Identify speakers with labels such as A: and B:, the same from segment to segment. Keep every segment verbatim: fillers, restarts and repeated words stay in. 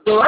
A: Tô?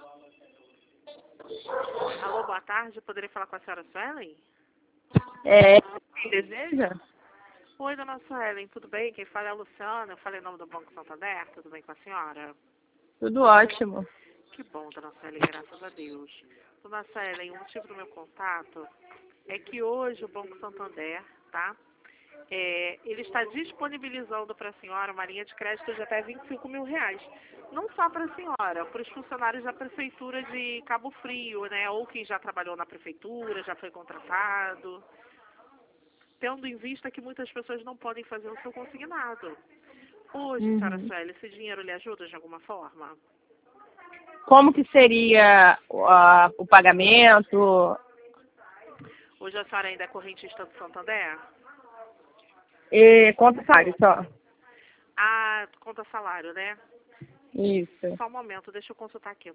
B: Alô, boa tarde. Poderia falar com a senhora Suelen?
A: É, quem deseja?
B: Oi, dona Suelen, tudo bem? Quem fala é a Luciana. Eu falei em nome do Banco Santander. Tudo bem com a senhora?
A: Tudo ótimo.
B: Que bom, dona Suelen, graças a Deus. Dona Suelen, o motivo do meu contato é que hoje o Banco Santander, tá? É, ele está disponibilizando para a senhora uma linha de crédito de até vinte e cinco mil reais. Não só para a senhora, para os funcionários da Prefeitura de Cabo Frio, né? Ou quem já trabalhou na Prefeitura, já foi contratado. Tendo em vista que muitas pessoas não podem fazer o seu consignado. Hoje,
A: Uhum.
B: senhora Sueli, esse dinheiro lhe ajuda de alguma forma?
A: Como que seria uh, o pagamento?
B: Hoje a senhora ainda é correntista do Santander?
A: E quanto sabe só?
B: Ah, conta salário, né?
A: Isso.
B: Só um momento, deixa eu consultar aqui.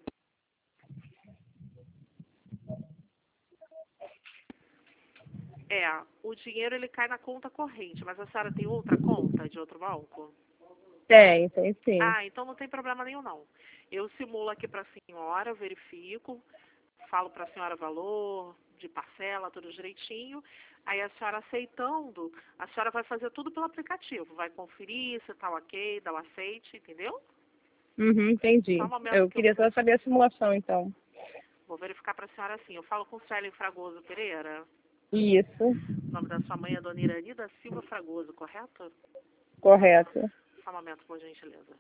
B: É, o dinheiro ele cai na conta corrente, mas a senhora tem outra conta de outro banco?
A: Tem, tem sim.
B: Ah, então não tem problema nenhum não. Eu simulo aqui para a senhora, verifico, falo para a senhora valor de parcela, tudo direitinho. Aí a senhora aceitando, a senhora vai fazer tudo pelo aplicativo. Vai conferir se tá ok, dá o aceite, entendeu?
A: Uhum, entendi.
B: Só um momento
A: Eu
B: que eu vou,
A: queria só saber a simulação, então.
B: vou verificar para a senhora assim. Eu falo com Suelen Fragoso Pereira.
A: Isso,
B: O nome da sua mãe é Dona Irani da Silva Fragoso, correto?
A: correto.
B: Só um momento, por gentileza.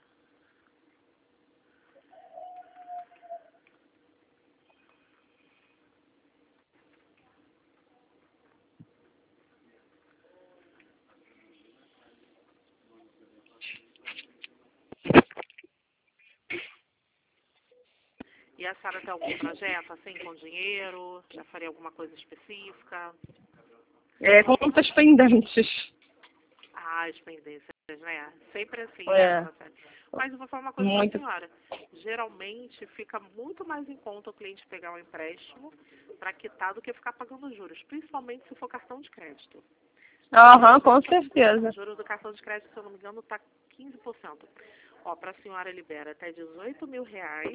B: E a senhora tem algum projeto, assim, com dinheiro? Já faria alguma coisa específica?
A: É, contas pendentes.
B: Ah, as pendências, né? Sempre assim, né,
A: É,
B: dona Célia? Mas eu vou falar uma coisa para a
A: muito.
B: senhora. Geralmente fica muito mais em conta o cliente pegar um empréstimo para quitar do que ficar pagando juros, principalmente se for cartão de crédito.
A: Aham, com
B: O
A: certeza.
B: juros do cartão de crédito, se eu não me engano, está quinze por cento. Ó, para a senhora libera até dezoito mil reais.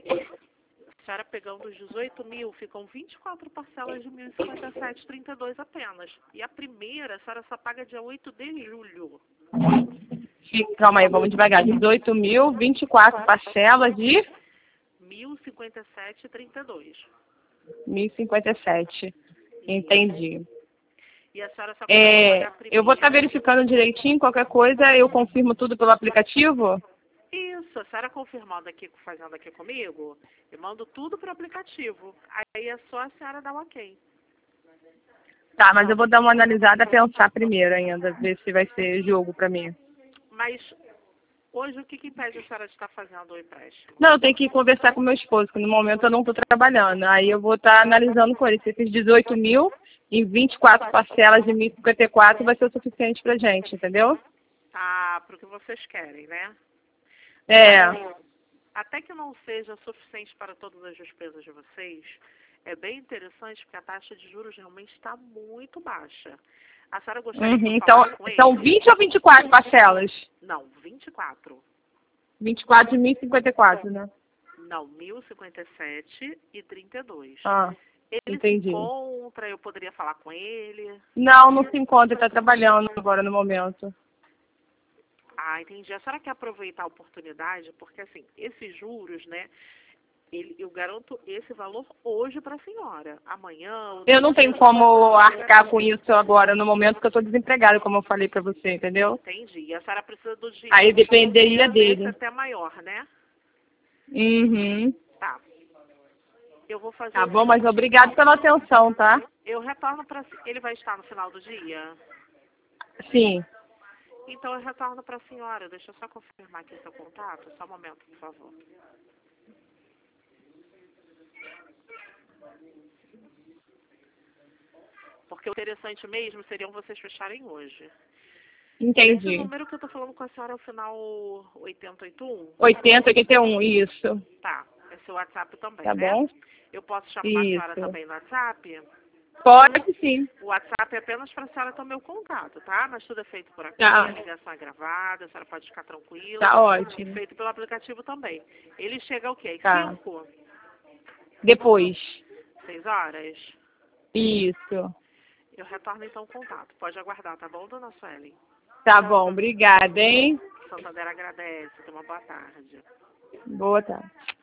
B: A senhora pegando os dezoito mil, ficam vinte e quatro parcelas de mil e cinquenta e sete reais e trinta e dois apenas. E a primeira, a senhora só paga dia oito de julho.
A: Fica- Calma aí, vamos devagar. dezoito mil, vinte e quatro parcelas de
B: mil e cinquenta e sete reais e trinta e dois.
A: mil e cinquenta e sete. Entendi.
B: E a senhora só começa a
A: É,
B: pagar a
A: eu vou estar
B: primeira.
A: verificando direitinho, qualquer coisa eu confirmo tudo pelo aplicativo?
B: Isso, a senhora confirmando aqui, fazendo aqui comigo, eu mando tudo pro aplicativo. Aí é só a senhora dar o ok.
A: Tá, mas eu vou dar uma analisada, pensar primeiro ainda, ver se vai ser jogo pra mim.
B: Mas hoje o que, que impede a senhora de estar fazendo o empréstimo?
A: Não, eu tenho que conversar com meu esposo, que no momento eu não estou trabalhando. Aí eu vou estar analisando com ele. Se esses dezoito mil em vinte e quatro parcelas de mil e cinquenta e quatro vai ser o suficiente pra gente, entendeu?
B: Ah, pro que vocês querem, né?
A: É.
B: Assim, até que não seja suficiente para todas as despesas de vocês, é bem interessante porque a taxa de juros realmente está muito baixa. A senhora gostaria que
A: Uhum.
B: eu
A: Então,
B: falasse com
A: são
B: ele?
A: vinte ou vinte e quatro parcelas?
B: Não, vinte e quatro.
A: vinte e quatro de mil e cinquenta e quatro, né?
B: Não, mil e cinquenta e sete e trinta e dois.
A: Ah,
B: Ele se
A: entendi.
B: encontra, eu poderia falar com ele.
A: Não, não se encontra, ele está trabalhando agora no momento.
B: Ah, entendi. A senhora quer aproveitar a oportunidade, porque assim, esses juros, né? Ele, eu garanto esse valor hoje para a senhora. Amanhã, outro
A: Eu não tenho
B: dia.
A: como arcar com isso agora, no momento que eu estou desempregada, como eu falei para você, entendeu?
B: Entendi. E a senhora precisa do
A: Aí
B: dinheiro
A: dependeria
B: nesse
A: dele.
B: até maior, né?
A: Uhum.
B: Tá. Eu vou fazer
A: Tá
B: o
A: bom, mas
B: seguinte,
A: obrigado
B: então.
A: pela atenção, tá?
B: Eu retorno para... Ele vai estar no final do dia?
A: Sim.
B: Então eu retorno para a senhora. Deixa eu só confirmar aqui seu contato. Só um momento, por favor. Porque o interessante mesmo seriam vocês fecharem hoje. Esse
A: Entendi.
B: número que eu tô falando com a senhora é o final oitenta e oito um?
A: oitenta, oitenta e um, isso.
B: Tá. É seu WhatsApp também,
A: Tá
B: né?
A: bom?
B: Eu posso chamar a senhora
A: Isso.
B: também no WhatsApp?
A: Pode sim.
B: O WhatsApp é apenas para a senhora ter o meu contato, tá? Mas tudo é feito por aqui,
A: Tá.
B: a ligação é gravada, a senhora pode ficar tranquila.
A: Tá ótimo.
B: E feito pelo aplicativo também. Ele chega o quê? Às
A: Tá.
B: cinco?
A: Depois.
B: seis horas?
A: Isso.
B: Eu retorno então o contato. Pode aguardar, tá bom, dona Suelen?
A: Tá bom, obrigada, hein?
B: Santander agradece. Tenha uma boa tarde.
A: Boa tarde.